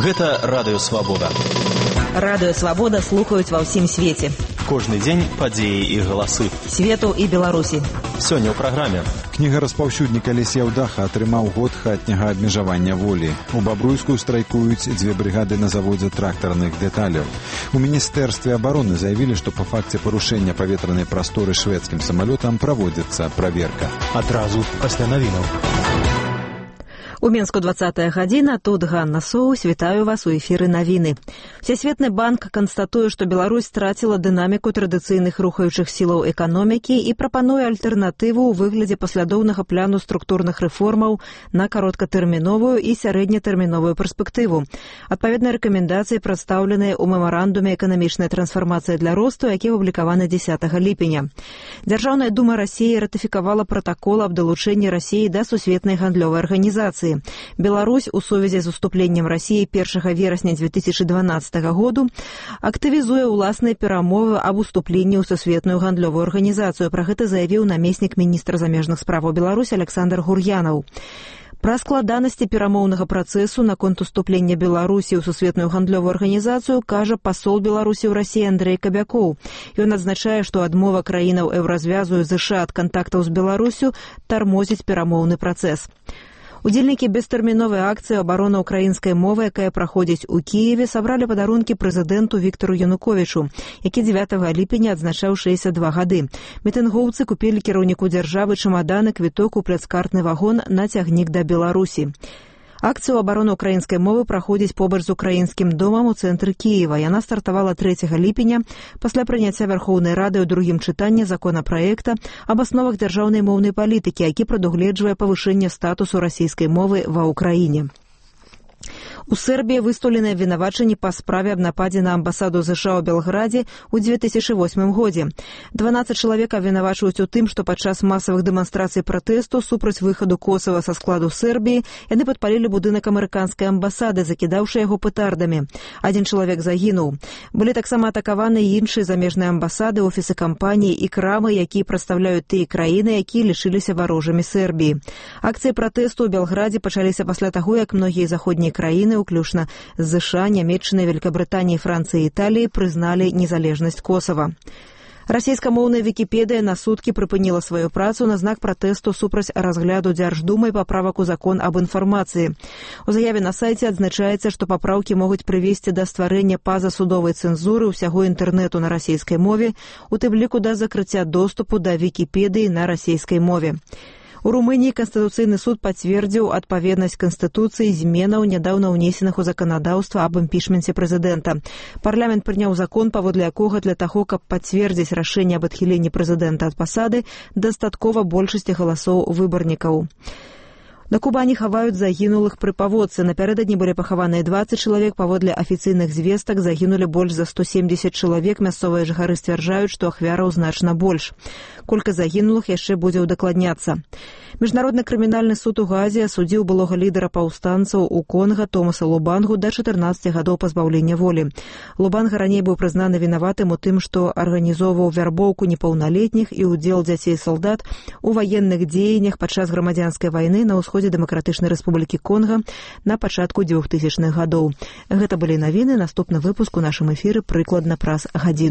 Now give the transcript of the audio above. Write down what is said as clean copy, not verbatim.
Гэта Радыё Свабода. Радыё Свабода слухаюць ва ўсім свеце. Кожны дзень падзеі і галасы. Свету і Беларусі. Сёння ў праграме. Кнігараспаўсюднік Алексей Даха атрымаў год хатняга абмежавання волі. У Бабруйску страйкуюць 2 брыгады на заводзе трактарных дэталяў. У Міністэрстве абароны заявілі, што па факце парушэння паветранай прасторы шведскім самалётам праводзіцца праверка. Адразу пасля навінаў. У Мінску 20-я гадзіна, тут Ганна Соус, вітаю вас у эфіры навіны. Всесветны банк канстатуе, што Беларусь страціла дынаміку традыцыйных рухаючых сілаў эканомікі і прапануе альтэрнатыву ў выглядзе паслядоўнага пляну структурных рэформаў на кароткатэрміновую і сярэднятэрміновую перспектыву. Адпаведныя рэкамендацыі прадстаўленыя ў мемарандуме эканамічнай трансфармацыі для росту, які апублікаваны 10 ліпеня. Дзяржаўная дума Расіі ратыфікавала пратакол аб далучэнні Расіі да сусветнай гандлёвай арганізацыі. Беларусь у сувязі з уступленнем Расіі 1 верасня 2012 году актывізуе ўласныя перамовы аб уступленні ў сусветную гандлёвую арганізацыю. Пра гэта заявіў намеснік міністра замежных справаў Беларусі Александр Гур'янаў. Пра складанасці перамоўнага працэсу наконт уступлення Беларусі ў сусветную гандлёвую арганізацыю кажа пасол Беларусі ў Расіі Андрэй Кабякоў. Ён адзначае, што адмова краінаў Еўразвязу і ЗША ад кантактаў з Беларусю тармозіць перамоўны працэс. Удзельнікі бестэрміновай акцыі «Абарона ўкраінскай мовы», якая праходзіць у Кіеве, сабралі падарункі прэзідэнту Віктару Януковічу, які 9 ліпеня адзначаў 62 гады. Мітынгоўцы купілі кіраўніку дзяржавы чамаданы, квіток у пляцкартны вагон на цягнік да Беларусі. Акцыя «Абарона ўкраінскай мовы» праходзіць побач з украінскім домам у цэнтры Кіева. Яна стартавала 3 ліпеня пасля прыняцця Вярхоўнай Рады ў другім чытанні законапраекта аб асновах дзяржаўнай моўнай палітыкі, які прадугледжвае павышэнне статусу расійскай мовы ва ўкраіне. У Сербіі выстаўленыя абвінавачанні па справе аб нападзе на амбасаду ЗША ў Белградзе ў 2008 годзе. 12 чалавек абвінавачваюць у тым, што падчас масавых дэманстрацый пратэсту супраць выхаду Косава са складу Сербіі яны падпалілі будынак амерыканскай амбасады, закідаўшы яго петардамі. 1 чалавек загінуў. Былі таксама атакаваны і іншыя замежныя амбасады, офісы кампаній і крамы, якія прадстаўляюць тыя краіны, якія лішыліся варожамі Сербіі. Акцыі пратэсту ў Белградзе пачаліся пасля таго, як многія заходнія краіны, уключна з ЗША, Нямецчыны, Вялікабрытаніі, Францыі і Італіі прызналі незалежнасць Косава. Расійскамоўная Вікіпедыя на суткі прыпыніла сваю працу на знак пратэсту супраць разгляду Дзярждумай паправак у закон аб інфармацыі. У заяве на сайце адзначаецца, што папраўкі могуць прывесці да стварэння пазасудовай цэнзуры ўсяго інтэрнэту на расійскай мове, у тым ліку да закрыцця доступу да Вікіпедыі на расійскай мове. У Румыніі Канстытуцыйны суд пацвердзіў адпаведнасць Канстытуцыі зменаў, нядаўна ўнесеных у заканадаўства аб імпічменце прэзідэнта. Парламент прыняў закон, паводле якога для таго, каб пацвердзіць рашэнне аб адхіленні прэзідэнта ад пасады, дастаткова большасці галасоў выбарнікаў. На Кубані хаваюць загінулых пры паводцы. Напярэдадні былі пахаваныя 20 чалавек, паводле афіцыйных звестак загінулі больш за 170 чалавек. Мясцовыя жыхары сцвярджаюць, што ахвяраў значна больш. Колькасць загінулых яшчэ будзе ўдакладняцца. Міжнародны крымінальны суд у Газе асудзіў былога лідара паўстанцаў у Конга Томаса Лубангу да 14 гадоў пазбаўлення волі. Лубанга раней быў прызнаны вінаватым у тым, што арганізоўваў вярбоўку непаўналетніх і ўдзел дзяцей салдат у ваенных дзеяннях падчас грамадзянскай вайны на ўсходзе Дэмакратычнай Рэспублікі Конга на пачатку 2000-х гадоў. Гэта былі навіны. Наступны выпуск у нашым эфіры прыкладна праз гадзіну.